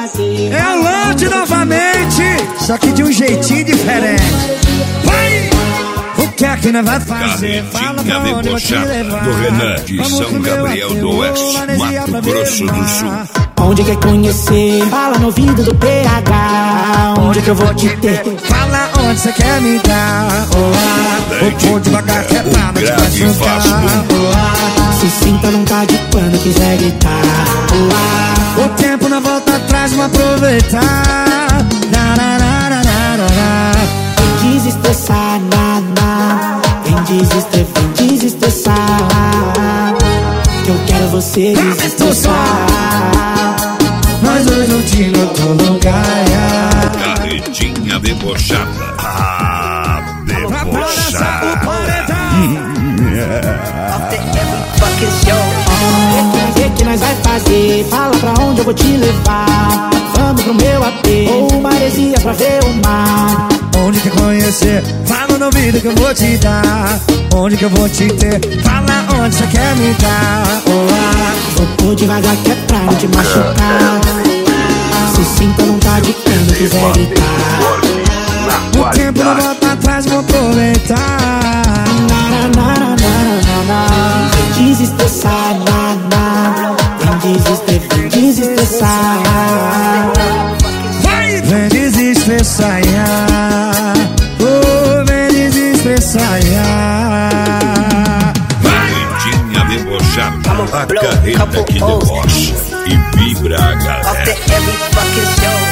fazer. É o Lante novamente, só que de um jeitinho diferente. Vai! O que é que nós vai fazer? Fala pra onde eu vou te levar. Do Renan de São Gabriel do Oeste, Mato Grosso do Sul. Onde quer conhecer? Fala no ouvido do PH. Onde que eu vou te ter? Fala onde você quer me dar. O pão devagar que é pra não te machucar. Se sinta, não tá de pano, quiser gritar. O tempo não volta atrás, vamos aproveitar. Vem desestressar, vem desestressar. Que eu quero você desestressar. Nós dois juntinhos no outro lugar. Carretinha debochada. Debochada. O que nós vai fazer? Fala pra onde eu vou te levar. Vamos pro meu AP ou Maresias pra ver o mar. Onde quer conhecer? Fala no ouvido que eu vou te dar. Onde que eu vou te ter? Fala onde você quer me dar. Vou pôr devagar que é pra não te machucar. Se sinta, não tá de pano, quiser gritar. O tempo não volta atrás, vou aproveitar. Vem desestressar, vem desestressar. Vem desestressar, vem desestressar. Carretinha debochada. A carreta que debocha e vibra a galera.